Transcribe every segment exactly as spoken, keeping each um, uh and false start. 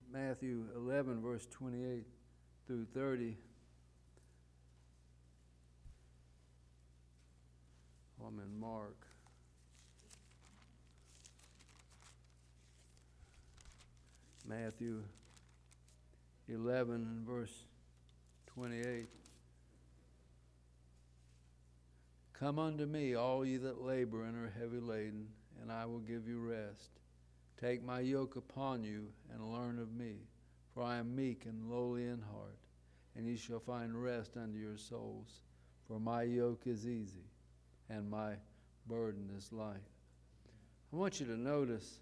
Matthew eleven, verse twenty-eight through thirty. I'm in Mark. Matthew eleven, verse twenty-eight. Come unto me, all ye that labor and are heavy laden, and I will give you rest. Take my yoke upon you, and learn of me, for I am meek and lowly in heart, and ye shall find rest unto your souls. For my yoke is easy, and my burden is light. I want you to notice,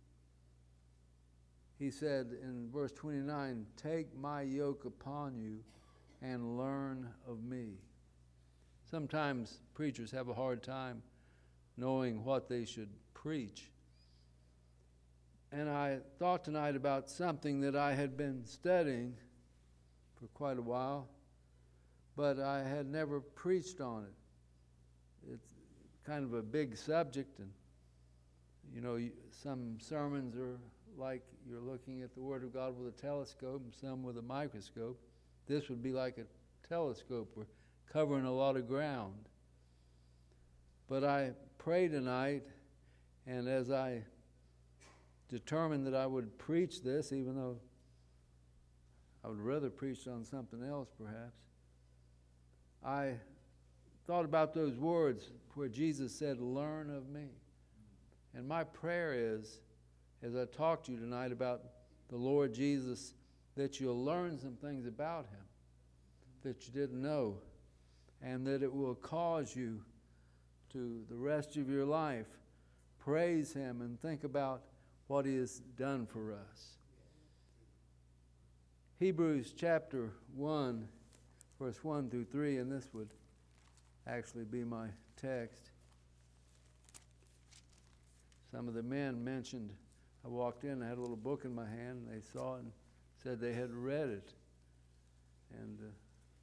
he said in verse twenty-nine, take my yoke upon you, and learn of me. Sometimes preachers have a hard time knowing what they should preach. And I thought tonight about something that I had been studying for quite a while, but I had never preached on it. It's kind of a big subject, and you know, some sermons are like you're looking at the Word of God with a telescope, and some with a microscope. This would be like a telescope. We're covering a lot of ground. But I prayed tonight, and as I determined that I would preach this, even though I would rather preach on something else perhaps, I thought about those words where Jesus said, learn of me. And my prayer is, as I talk to you tonight about the Lord Jesus, that you'll learn some things about him that you didn't know, and that it will cause you to the rest of your life praise him and think about what he has done for us. Hebrews chapter one, verse one through three, and this would actually be my text. Some of the men mentioned, I walked in, I had a little book in my hand, and they saw it and said they had read it. And uh,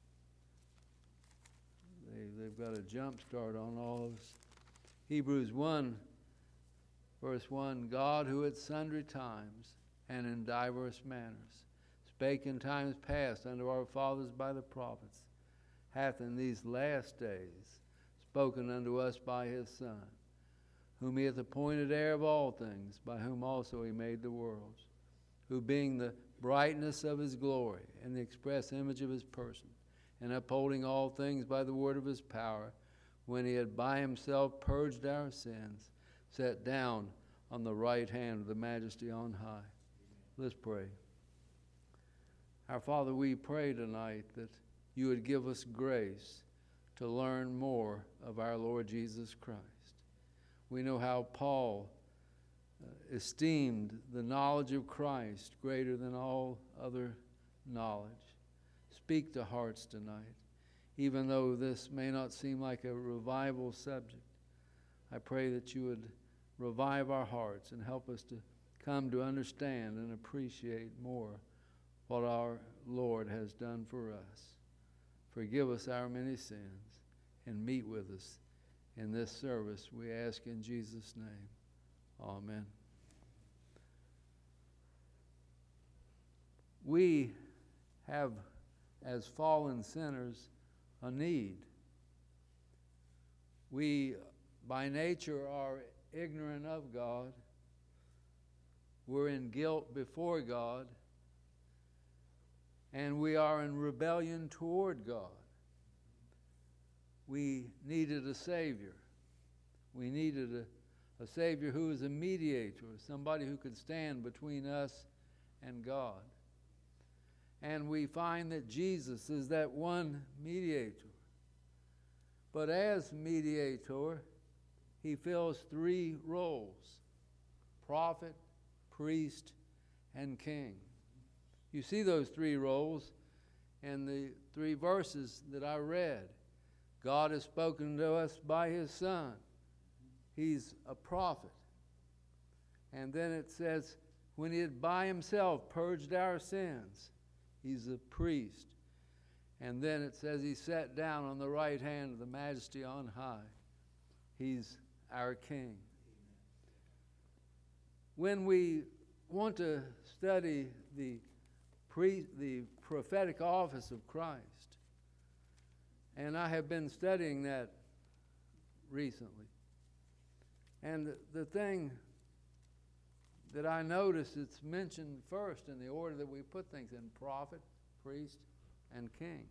they, they've got a jump start on all of us. Hebrews one, verse one, God who at sundry times and in diverse manners spake in times past unto our fathers by the prophets, hath in these last days spoken unto us by his Son, whom he hath appointed heir of all things, by whom also he made the worlds, who being the brightness of his glory and the express image of his person, and upholding all things by the word of his power, when he had by himself purged our sins, sat down on the right hand of the majesty on high. Let's pray. Our Father, we pray tonight that you would give us grace to learn more of our Lord Jesus Christ. We know how Paul uh, esteemed the knowledge of Christ greater than all other knowledge. Speak to hearts tonight, even though this may not seem like a revival subject. I pray that you would revive our hearts and help us to come to understand and appreciate more what our Lord has done for us. Forgive us our many sins and meet with us in this service, we ask in Jesus' name. Amen. We have, as fallen sinners, a need. We, by nature, are ignorant of God. We're in guilt before God. And we are in rebellion toward God. We needed a Savior. We needed a, a Savior who is a mediator, somebody who could stand between us and God. And we find that Jesus is that one mediator. But as mediator, he fills three roles: prophet, priest, and king. You see those three roles in the three verses that I read. God has spoken to us by his Son. He's a prophet. And then it says, when he had by himself purged our sins, he's a priest. And then it says he sat down on the right hand of the majesty on high. He's our king. When we want to study the pre, the prophetic office of Christ, and I have been studying that recently. And the, the thing that I notice, it's mentioned first in the order that we put things in: prophet, priest, and king.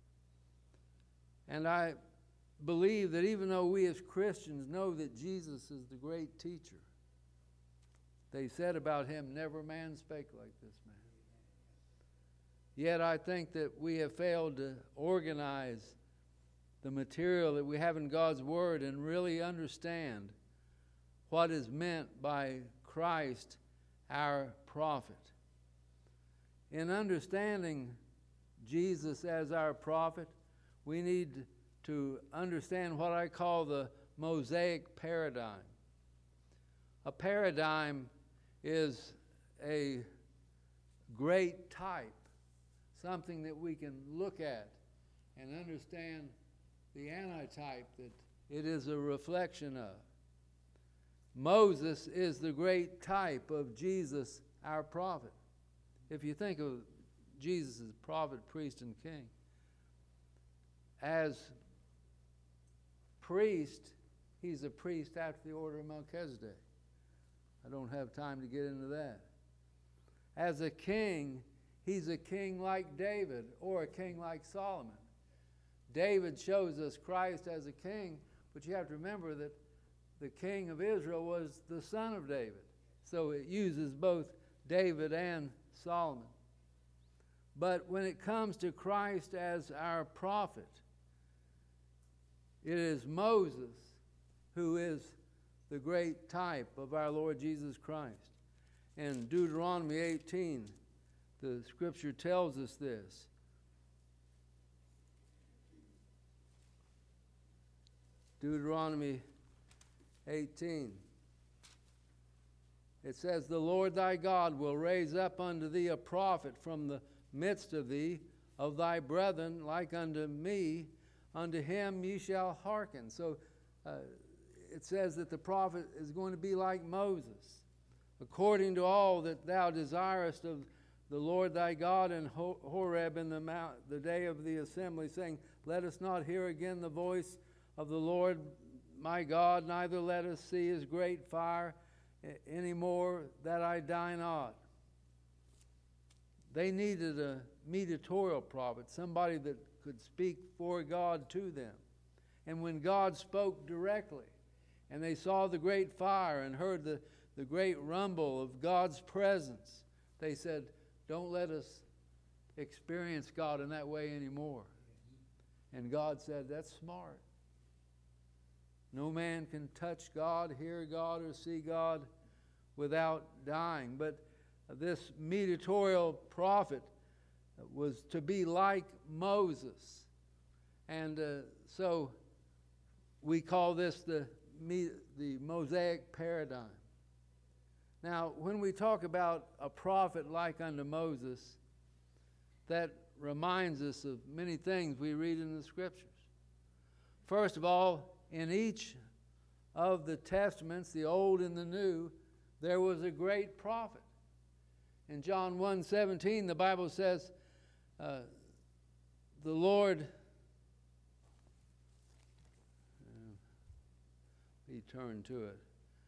And I believe that even though we as Christians know that Jesus is the great teacher, they said about him, never man spake like this man. Yet I think that we have failed to organize the material that we have in God's Word and really understand what is meant by Christ, our prophet. In understanding Jesus as our prophet, we need to understand what I call the Mosaic paradigm. A paradigm is a great type, something that we can look at and understand the antitype that it is a reflection of. Moses is the great type of Jesus, our prophet. If you think of Jesus as prophet, priest, and king, as priest, he's a priest after the order of Melchizedek. I don't have time to get into that. As a king, he's a king like David or a king like Solomon. David shows us Christ as a king, but you have to remember that the king of Israel was the son of David. So it uses both David and Solomon. But when it comes to Christ as our prophet, it is Moses who is the great type of our Lord Jesus Christ. In Deuteronomy eighteen, the scripture tells us this. Deuteronomy eighteen. It says, "The Lord thy God will raise up unto thee a prophet from the midst of thee, of thy brethren, like unto me. Unto him ye shall hearken." So uh, it says that the prophet is going to be like Moses. "According to all that thou desirest of the Lord thy God in Horeb in the mount, the day of the assembly, saying, Let us not hear again the voice of the Lord my God, neither let us see his great fire any more, that I die not." They needed a mediatorial prophet, somebody that could speak for God to them. And when God spoke directly, and they saw the great fire and heard the, the great rumble of God's presence, they said, "Don't let us experience God in that way anymore." And God said, "That's smart. No man can touch God, hear God, or see God without dying." But this mediatorial prophet was to be like Moses. And uh, so we call this the, the Mosaic paradigm. Now, when we talk about a prophet like unto Moses, that reminds us of many things we read in the Scriptures. First of all, in each of the Testaments, the Old and the New, there was a great prophet. In John one seventeen, the Bible says, uh, the Lord, uh, he turned to it.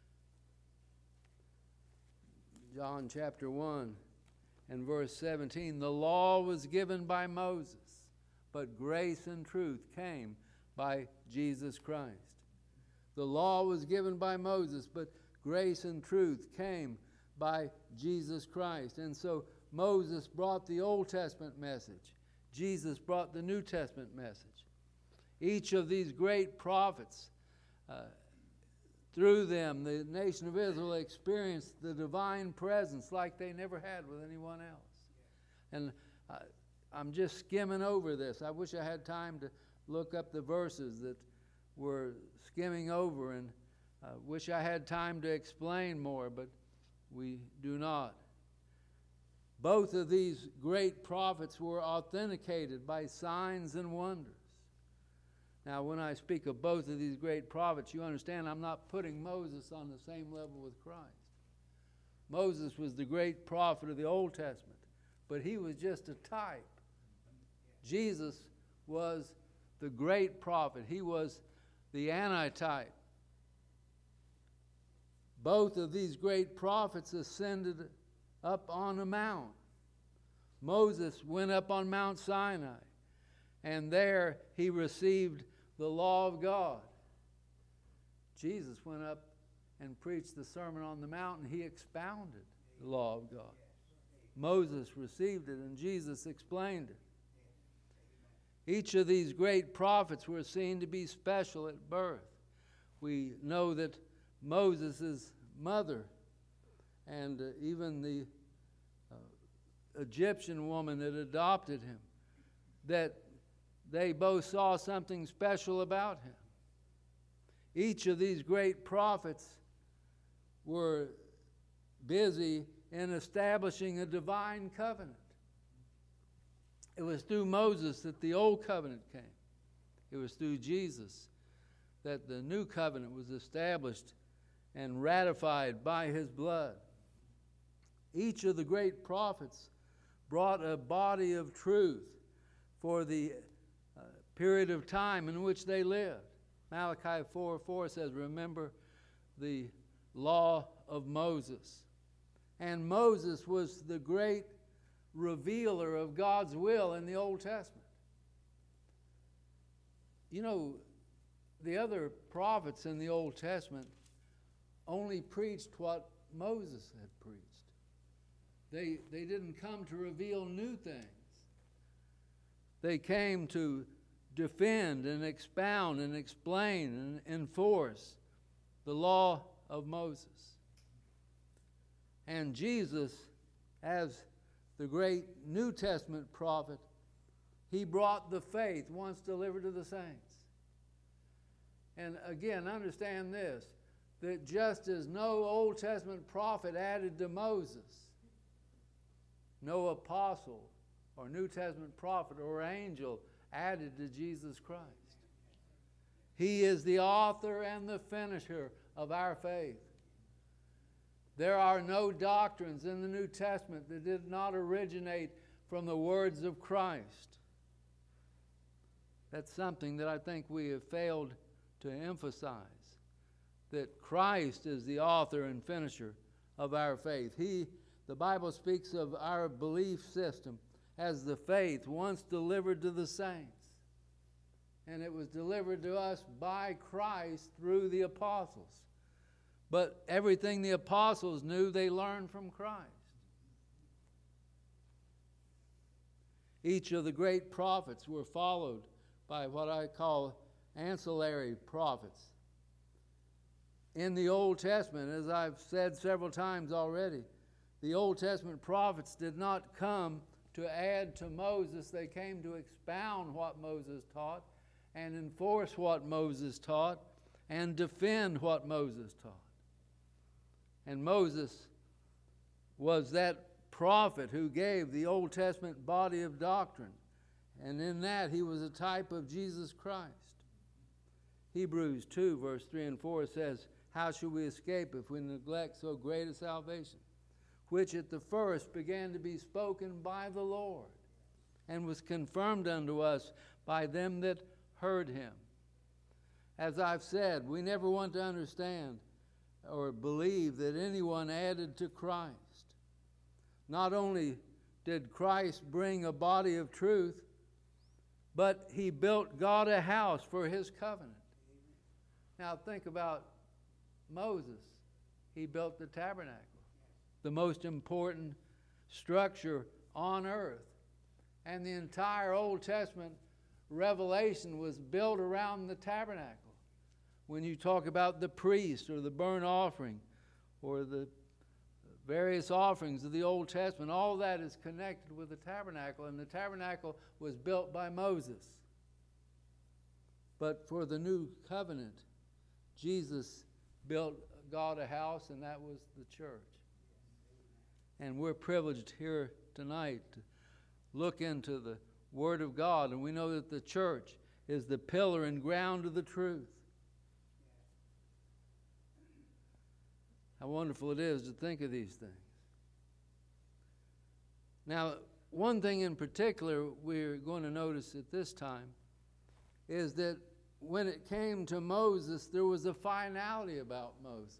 John chapter one and verse seventeen, "The law was given by Moses, but grace and truth came by Jesus Christ." The law was given by Moses, but grace and truth came by Jesus Christ. And so Moses brought the Old Testament message. Jesus brought the New Testament message. Each of these great prophets, uh, through them, the nation of Israel experienced the divine presence like they never had with anyone else. And uh, I'm just skimming over this. I wish I had time to look up the verses that we're skimming over, and uh, wish I had time to explain more, but we do not. Both of these great prophets were authenticated by signs and wonders. Now, when I speak of both of these great prophets, you understand I'm not putting Moses on the same level with Christ. Moses was the great prophet of the Old Testament, but he was just a type. Jesus was the great prophet. He was the antitype. Both of these great prophets ascended up on a mount. Moses went up on Mount Sinai, and there he received the law of God. Jesus went up and preached the Sermon on the Mount, and he expounded the law of God. Moses received it, and Jesus explained it. Each of these great prophets were seen to be special at birth. We know that Moses' mother and uh, even the uh, Egyptian woman that adopted him, that they both saw something special about him. Each of these great prophets were busy in establishing a divine covenant. It was through Moses that the old covenant came. It was through Jesus that the new covenant was established and ratified by his blood. Each of the great prophets brought a body of truth for the uh, period of time in which they lived. Malachi four four says, remember the law of Moses. And Moses was the great revealer of God's will in the Old Testament. You know, the other prophets in the Old Testament only preached what Moses had preached. They, they didn't come to reveal new things. They came to defend and expound and explain and enforce the law of Moses. And Jesus, as the great New Testament prophet, he brought the faith once delivered to the saints. And again, understand this, that just as no Old Testament prophet added to Moses, no apostle or New Testament prophet or angel added to Jesus Christ. He is the author and the finisher of our faith. There are no doctrines in the New Testament that did not originate from the words of Christ. That's something that I think we have failed to emphasize, that Christ is the author and finisher of our faith. He, the Bible speaks of our belief system as the faith once delivered to the saints. And it was delivered to us by Christ through the apostles. But everything the apostles knew, they learned from Christ. Each of the great prophets were followed by what I call ancillary prophets. In the Old Testament, as I've said several times already, the Old Testament prophets did not come to add to Moses. They came to expound what Moses taught and enforce what Moses taught and defend what Moses taught. And Moses was that prophet who gave the Old Testament body of doctrine. And in that, he was a type of Jesus Christ. Hebrews two, verse three and four says, how shall we escape if we neglect so great a salvation, which at the first began to be spoken by the Lord, and was confirmed unto us by them that heard him. As I've said, we never want to understand or believe that anyone added to Christ. Not only did Christ bring a body of truth, but he built God a house for his covenant. Now think about Moses. He built the tabernacle, the most important structure on earth. And the entire Old Testament revelation was built around the tabernacle. When you talk about the priest or the burnt offering or the various offerings of the Old Testament, all that is connected with the tabernacle, and the tabernacle was built by Moses. But for the new covenant, Jesus built God a house, and that was the church. And we're privileged here tonight to look into the Word of God, and we know that the church is the pillar and ground of the truth. How wonderful it is to think of these things. Now, one thing in particular we're going to notice at this time is that when it came to Moses, there was a finality about Moses.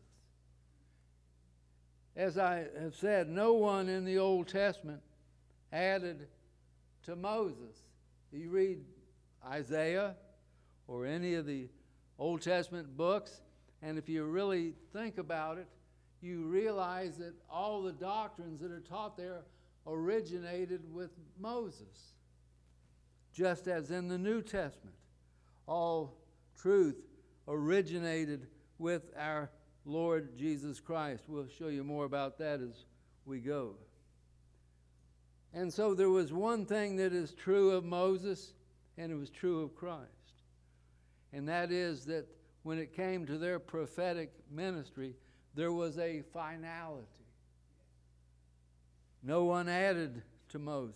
As I have said, no one in the Old Testament added to Moses. You read Isaiah or any of the Old Testament books, and if you really think about it, you realize that all the doctrines that are taught there originated with Moses. Just as in the New Testament, all truth originated with our Lord Jesus Christ. We'll show you more about that as we go. And so there was one thing that is true of Moses, and it was true of Christ. And that is that when it came to their prophetic ministry, there was a finality. No one added to Moses.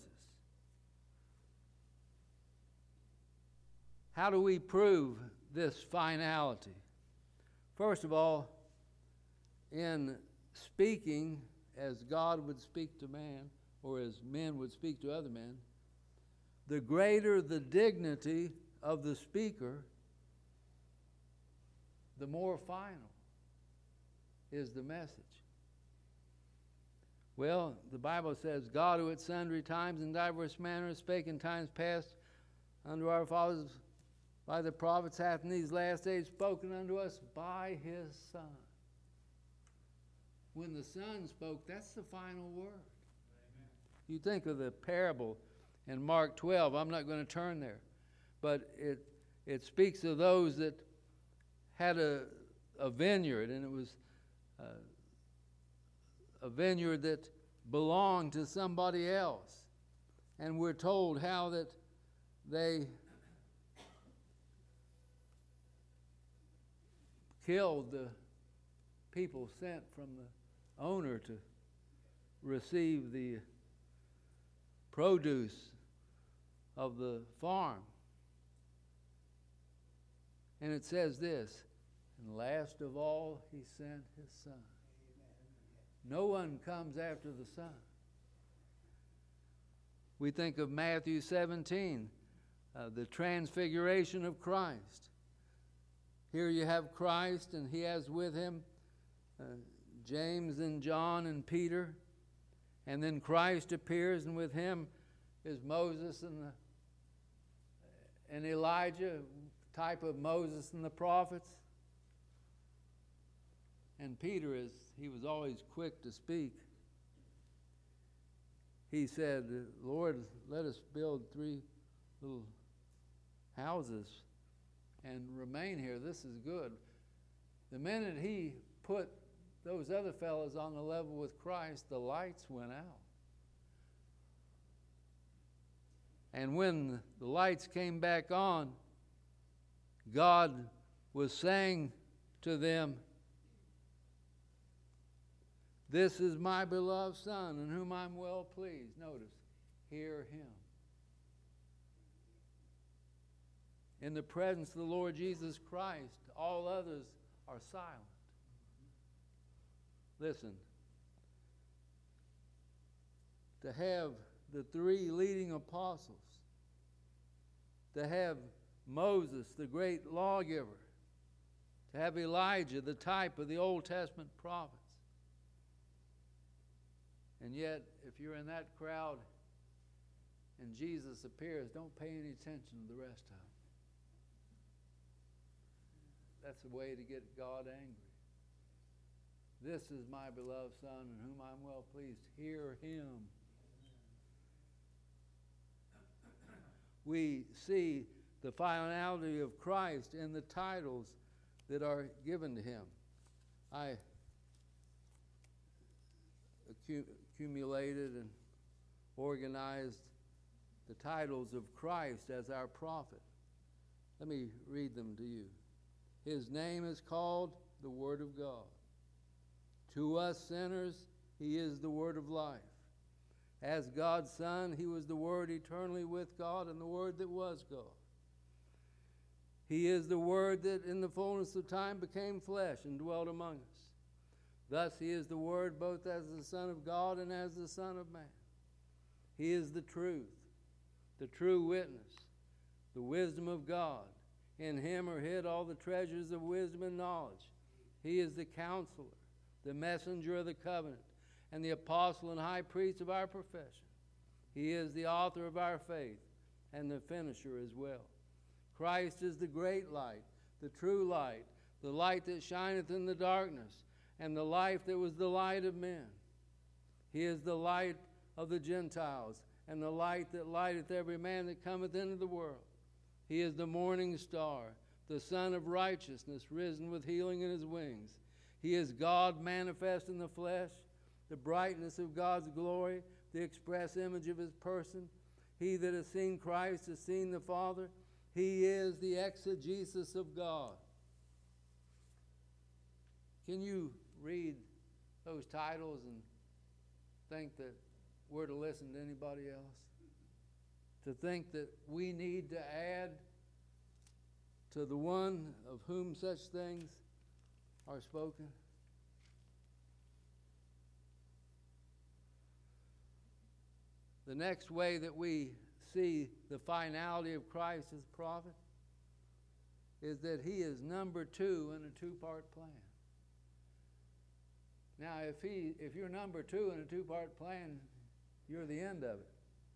How do we prove this finality? First of all, in speaking as God would speak to man, or as men would speak to other men, the greater the dignity of the speaker, the more final is the message. Well, the Bible says, God who at sundry times and diverse manners spake in times past unto our fathers by the prophets, hath in these last days spoken unto us by his Son. When the Son spoke, that's the final word. Amen. You think of the parable in Mark twelve. I'm not going to turn there. But it it speaks of those that had a, a vineyard, and it was uh, a vineyard that belonged to somebody else. And we're told how that they killed the people sent from the owner to receive the produce of the farm. And it says this, and last of all, he sent his Son. No one comes after the Son. We think of Matthew seventeen, uh, the transfiguration of Christ. Here you have Christ, and he has with him uh, James and John and Peter. And then Christ appears, and with him is Moses and, the, and Elijah, type of Moses and the prophets. And Peter, is he was always quick to speak. He said, Lord, let us build three little houses and remain here. This is good. The minute he put those other fellows on the level with Christ, the lights went out. And when the lights came back on, God was saying to them, this is my beloved Son, in whom I'm well pleased. Notice, hear him. In the presence of the Lord Jesus Christ, all others are silent. Listen, to have the three leading apostles, to have Moses, the great lawgiver, to have Elijah, the type of the Old Testament prophets. And yet, if you're in that crowd and Jesus appears, don't pay any attention to the rest of them. That's the way to get God angry. This is my beloved Son, in whom I'm well pleased. Hear him. We see the finality of Christ in the titles that are given to him. I accumulated and organized the titles of Christ as our prophet. Let me read them to you. His name is called the Word of God. To us sinners, he is the Word of life. As God's Son, he was the Word eternally with God and the Word that was God. He is the Word that in the fullness of time became flesh and dwelt among us. Thus he is the Word both as the Son of God and as the Son of Man. He is the truth, the true witness, the wisdom of God. In him are hid all the treasures of wisdom and knowledge. He is the counselor, the messenger of the covenant, and the apostle and high priest of our profession. He is the author of our faith and the finisher as well. Christ is the great light, the true light, the light that shineth in the darkness, and the life that was the light of men. He is the light of the Gentiles, and the light that lighteth every man that cometh into the world. He is the morning star, the Son of righteousness, risen with healing in his wings. He is God manifest in the flesh, the brightness of God's glory, the express image of his person. He that has seen Christ has seen the Father. He is the exegesis of God. Can you read those titles and think that we're to listen to anybody else? To think that we need to add to the one of whom such things are spoken? The next way that we see the finality of Christ as prophet is that he is number two in a two-part plan. Now, if he, if you're number two in a two-part plan, you're the end of it.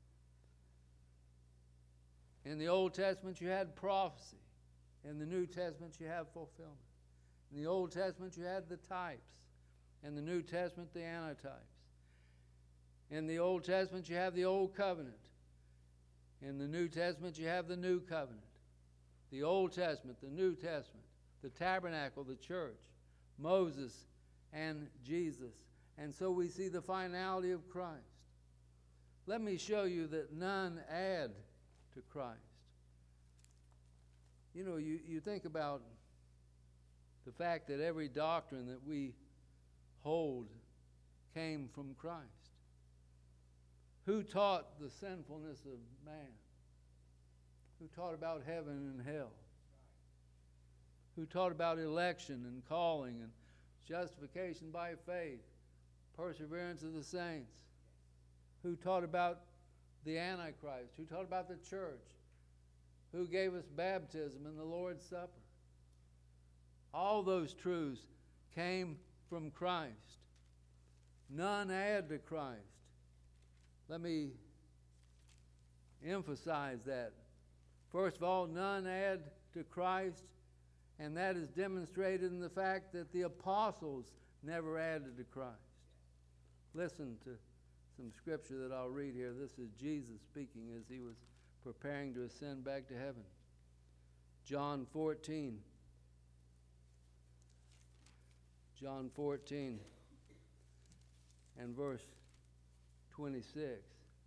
In the Old Testament, you had prophecy. In the New Testament, you have fulfillment. In the Old Testament, you had the types. In the New Testament, the antitypes. In the Old Testament, you have the Old Covenant. In the New Testament, you have the New Covenant. The Old Testament, the New Testament, the tabernacle, the church, Moses, and Jesus. And so we see the finality of Christ. Let me show you that none add to Christ. You know, you, you think about the fact that every doctrine that we hold came from Christ. Who taught the sinfulness of man? Who taught about heaven and hell? Who taught about election and calling and justification by faith, perseverance of the saints? Who taught about the Antichrist? Who taught about the church? Who gave us baptism and the Lord's Supper? All those truths came from Christ. None add to Christ. Let me emphasize that. First of all, none add to Christ, and that is demonstrated in the fact that the apostles never added to Christ. Listen to some scripture that I'll read here. This is Jesus speaking as he was preparing to ascend back to heaven. John fourteen. John fourteen and verse twenty-six.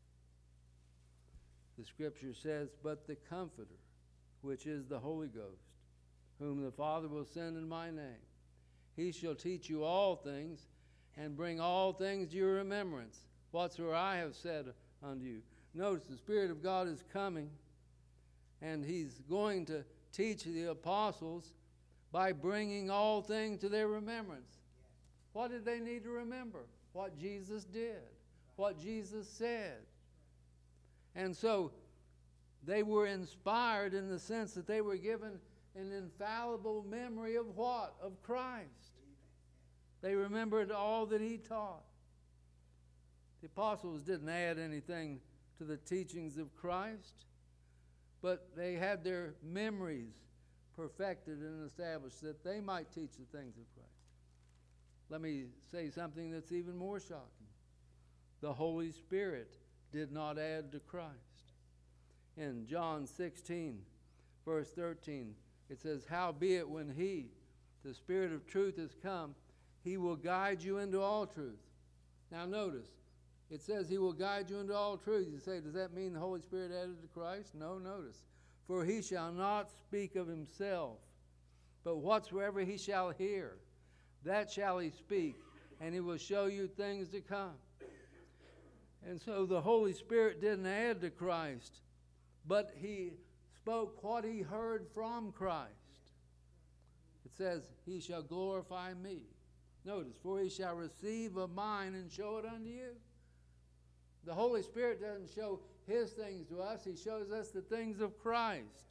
The scripture says, "But the Comforter, which is the Holy Ghost, whom the Father will send in my name, he shall teach you all things, and bring all things to your remembrance, whatsoever I have said unto you." Notice the Spirit of God is coming, and he's going to teach the apostles by bringing all things to their remembrance. What did they need to remember? What Jesus did, what Jesus said. And so they were inspired in the sense that they were given an infallible memory of what? Of Christ. They remembered all that he taught. The apostles didn't add anything to the teachings of Christ, but they had their memories perfected and established that they might teach the things of Christ. Let me say something that's even more shocking. The Holy Spirit did not add to Christ. In John sixteen, verse thirteen, it says, "Howbeit when he, the Spirit of truth, is come, he will guide you into all truth." Now notice, it says he will guide you into all truth. You say, does that mean the Holy Spirit added to Christ? No, notice. "For he shall not speak of himself, but whatsoever he shall hear, that shall he speak, and he will show you things to come." And so the Holy Spirit didn't add to Christ, but he spoke what he heard from Christ. It says, "He shall glorify me." Notice, for he shall receive of mine and show it unto you. The Holy Spirit doesn't show his things to us. He shows us the things of Christ.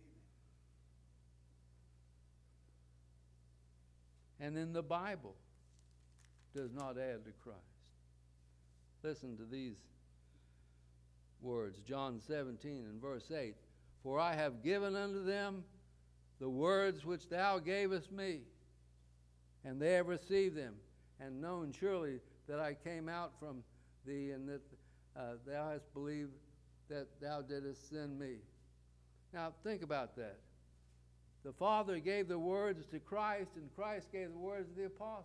And then the Bible does not add to Christ. Listen to these words, John seventeen and verse eight. For I have given unto them the words which thou gavest me, and they have received them, and known surely that I came out from thee, and that uh, thou hast believed that thou didst send me. Now think about that. The Father gave the words to Christ, and Christ gave the words to the apostles.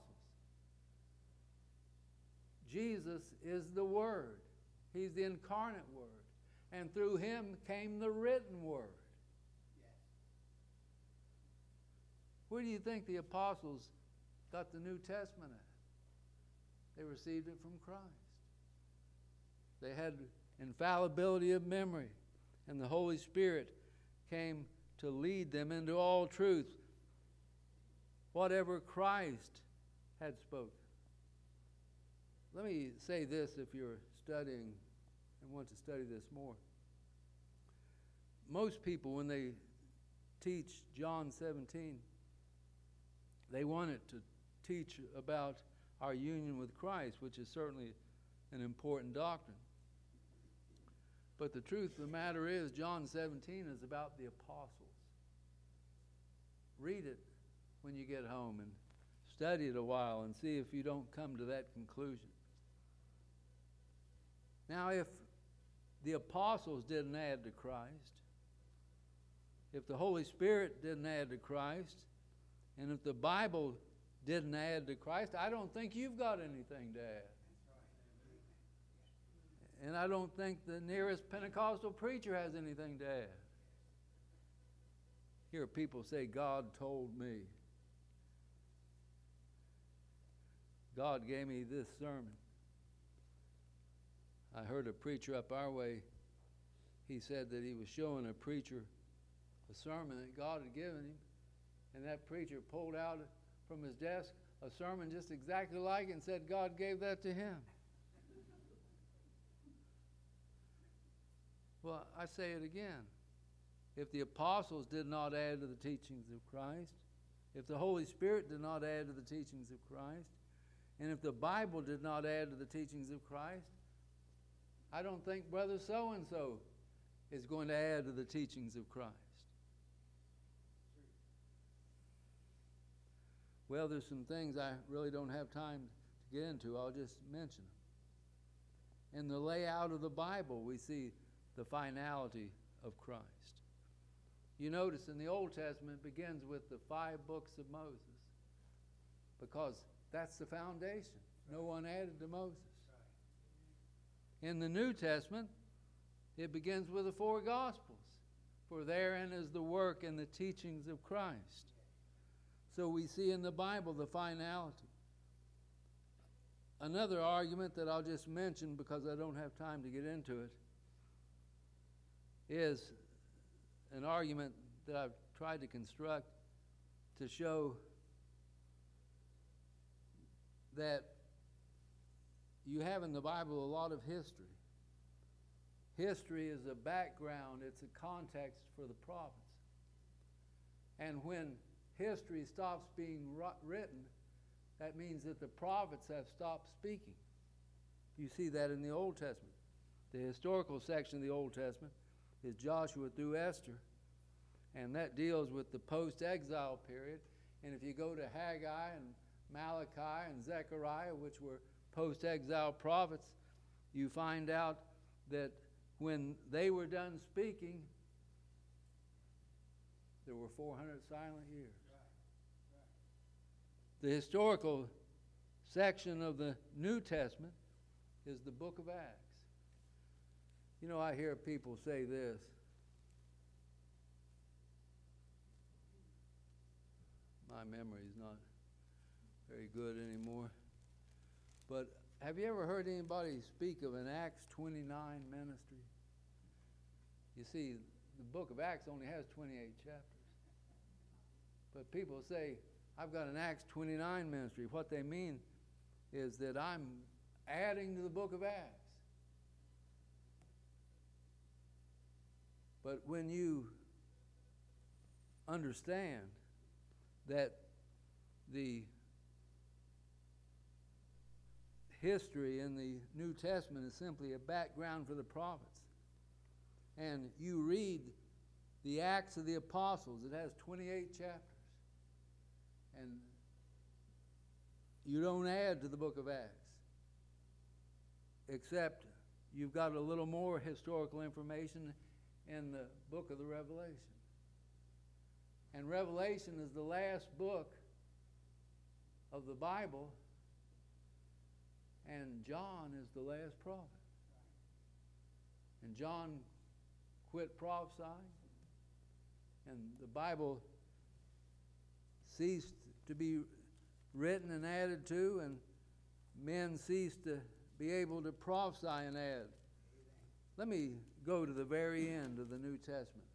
Jesus is the Word. He's the incarnate Word. And through him came the written Word. Where do you think the apostles got the New Testament at? They received it from Christ. They had infallibility of memory, and the Holy Spirit came to lead them into all truth, whatever Christ had spoken. Let me say this if you're studying and want to study this more. Most people, when they teach John seventeen, they want it to teach about our union with Christ, which is certainly an important doctrine. But the truth of the matter is, John seventeen is about the apostles. Read it when you get home and study it a while and see if you don't come to that conclusion. Now, if the apostles didn't add to Christ, if the Holy Spirit didn't add to Christ, and if the Bible didn't add to Christ, I don't think you've got anything to add. And I don't think the nearest Pentecostal preacher has anything to add. Hear people say, God told me. God gave me this sermon. I heard a preacher up our way. He said that he was showing a preacher a sermon that God had given him, and that preacher pulled out from his desk a sermon just exactly like it and said God gave that to him. Well, I say it again. If the apostles did not add to the teachings of Christ, if the Holy Spirit did not add to the teachings of Christ, and if the Bible did not add to the teachings of Christ, I don't think brother so-and-so is going to add to the teachings of Christ. Well, there's some things I really don't have time to get into. I'll just mention them. In the layout of the Bible, we see the finality of Christ. You notice in the Old Testament it begins with the five books of Moses, because that's the foundation. No one added to Moses. In the New Testament, it begins with the four Gospels, for therein is the work and the teachings of Christ. So we see in the Bible the finality. Another argument that I'll just mention because I don't have time to get into it is an argument that I've tried to construct to show that you have in the Bible a lot of history. History is a background, it's a context for the prophets. And when history stops being written, that means that the prophets have stopped speaking. You see that in the Old Testament. The historical section of the Old Testament is Joshua through Esther, and that deals with the post-exile period. And if you go to Haggai and Malachi and Zechariah, which were post-exile prophets, you find out that when they were done speaking, there were four hundred silent years. The historical section of the New Testament is the book of Acts. You know, I hear people say this. My memory is not very good anymore. But have you ever heard anybody speak of an Acts twenty-nine ministry? You see, the book of Acts only has twenty-eight chapters. But people say, I've got an Acts twenty-nine ministry. What they mean is that I'm adding to the book of Acts. But when you understand that the history in the New Testament is simply a background for the prophets, and you read the Acts of the Apostles, it has twenty-eight chapters, and you don't add to the book of Acts, except you've got a little more historical information in the book of the Revelation. And Revelation is the last book of the Bible, and John is the last prophet. And John quit prophesying, and the Bible ceased to be written and added to, and men ceased to be able to prophesy and add. Let me go to the very end of the New Testament.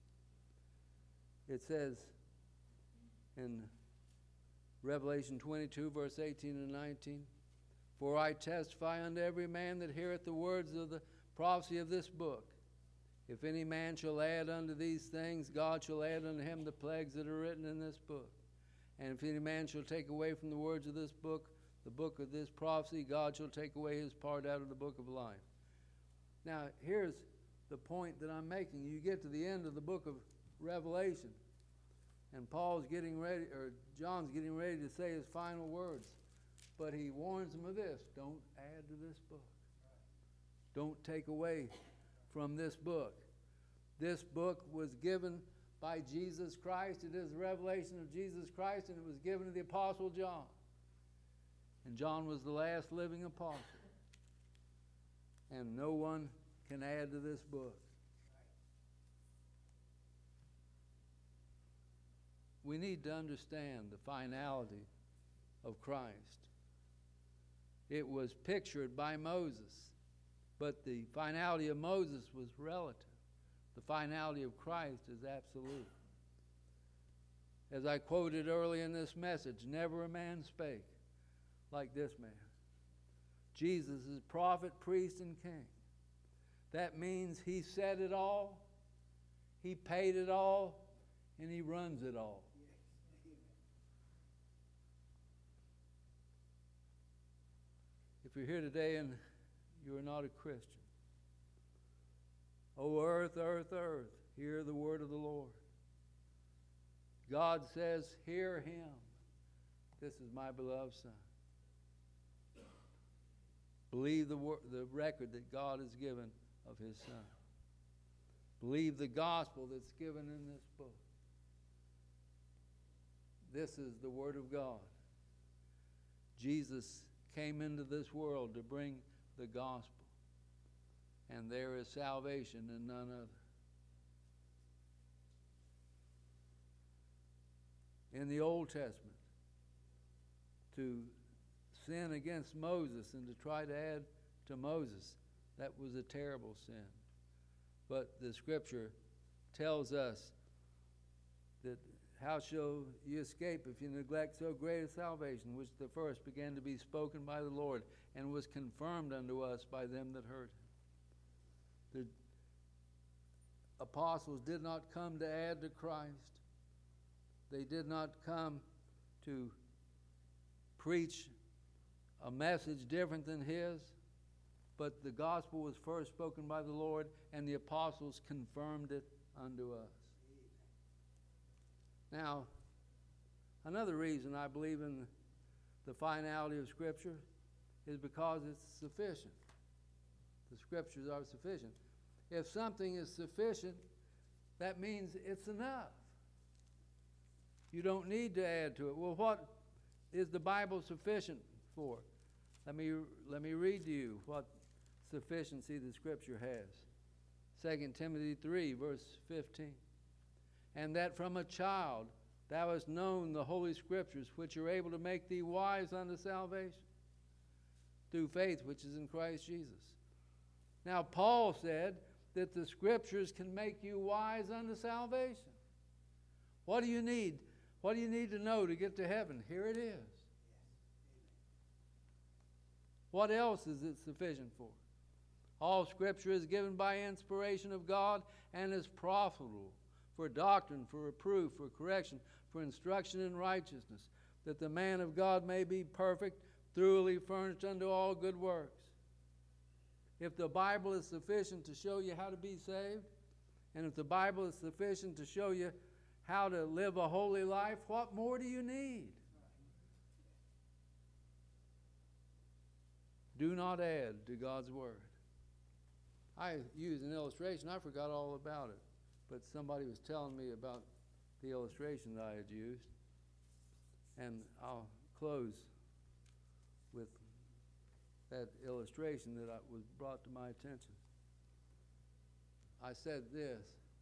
It says in Revelation twenty-two, verse eighteen and nineteen, "For I testify unto every man that heareth the words of the prophecy of this book. If any man shall add unto these things, God shall add unto him the plagues that are written in this book. And if any man shall take away from the words of this book, the book of this prophecy, God shall take away his part out of the book of life." Now, here's the point that I'm making. You get to the end of the book of Revelation, and Paul's getting ready, or John's getting ready to say his final words. But he warns them of this: don't add to this book. Don't take away from this book. This book was given by Jesus Christ. It is the revelation of Jesus Christ, and it was given to the Apostle John. And John was the last living apostle. And no one can add to this book. We need to understand the finality of Christ. It was pictured by Moses, but the finality of Moses was relative. The finality of Christ is absolute. As I quoted early in this message, never a man spake like this man. Jesus is prophet, priest, and king. That means he said it all, he paid it all, and he runs it all. If you're here today and you are not a Christian, "O earth, earth, earth, hear the word of the Lord." God says, "Hear him. This is my beloved Son." Believe the, wor- the record that God has given of his Son. Believe the gospel that's given in this book. This is the Word of God. Jesus came into this world to bring the gospel, and there is salvation in none other. In the Old Testament, to sin against Moses and to try to add to Moses, that was a terrible sin. But the Scripture tells us that how shall you escape if you neglect so great a salvation, which the first began to be spoken by the Lord and was confirmed unto us by them that heard him. The apostles did not come to add to Christ. They did not come to preach a message different than his, but the gospel was first spoken by the Lord, and the apostles confirmed it unto us. Now, another reason I believe in the finality of Scripture is because it's sufficient. The Scriptures are sufficient. If something is sufficient, that means it's enough. You don't need to add to it. Well, what is the Bible sufficient for? Let me, let me read to you what sufficiency the Scripture has. Second Timothy three, verse fifteen. "And that from a child thou hast known the Holy Scriptures, which are able to make thee wise unto salvation, through faith which is in Christ Jesus." Now, Paul said that the Scriptures can make you wise unto salvation. What do you need? What do you need to know to get to heaven? Here it is. What else is it sufficient for? All Scripture is given by inspiration of God and is profitable for doctrine, for reproof, for correction, for instruction in righteousness, that the man of God may be perfect, thoroughly furnished unto all good works. If the Bible is sufficient to show you how to be saved, and if the Bible is sufficient to show you how to live a holy life, what more do you need? Do not add to God's Word. I used an illustration. I forgot all about it. But somebody was telling me about the illustration that I had used. And I'll close with that illustration that I, was brought to my attention. I said this.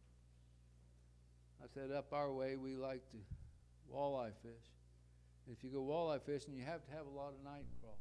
I said, up our way, we like to walleye fish. And if you go walleye fishing, you have to have a lot of night crawlers.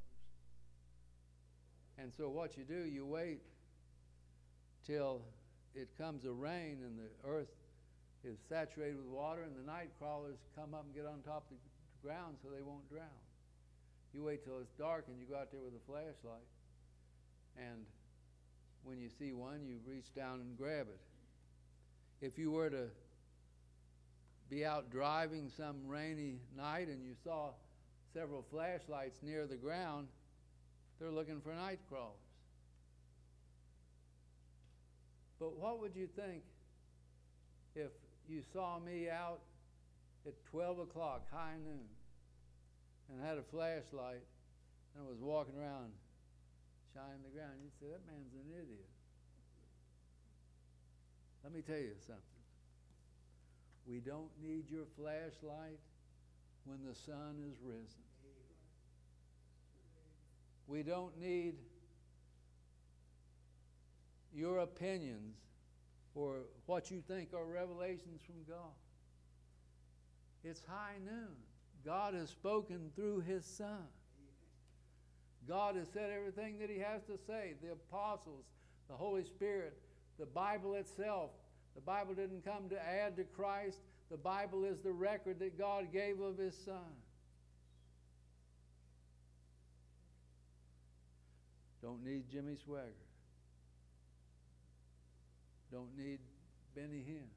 And so what you do, you wait till it comes a rain and the earth is saturated with water, and the night crawlers come up and get on top of the ground so they won't drown. You wait till it's dark and you go out there with a flashlight, and when you see one, you reach down and grab it. If you were to be out driving some rainy night and you saw several flashlights near the ground, they're looking for night crawlers. But what would you think if you saw me out at twelve o'clock, high noon, and had a flashlight and was walking around shining the ground? You'd say, that man's an idiot. Let me tell you something. We don't need your flashlight when the sun is risen. We don't need your opinions or what you think are revelations from God. It's high noon. God has spoken through His Son. God has said everything that He has to say. The apostles, the Holy Spirit, the Bible itself. The Bible didn't come to add to Christ. The Bible is the record that God gave of His Son. Don't need Jimmy Swaggart. Don't need Benny Hinn.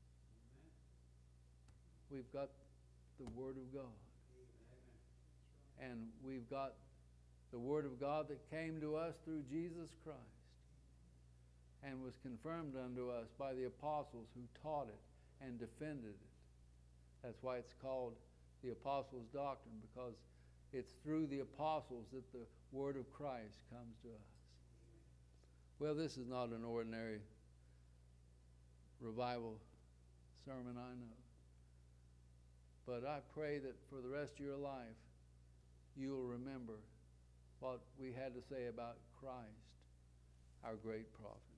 We've got the Word of God. And we've got the Word of God that came to us through Jesus Christ and was confirmed unto us by the apostles who taught it and defended it. That's why it's called the Apostles' Doctrine, because it's through the apostles that the Word of Christ comes to us. Well, this is not an ordinary revival sermon, I know. But I pray that for the rest of your life, you'll remember what we had to say about Christ, our great prophet.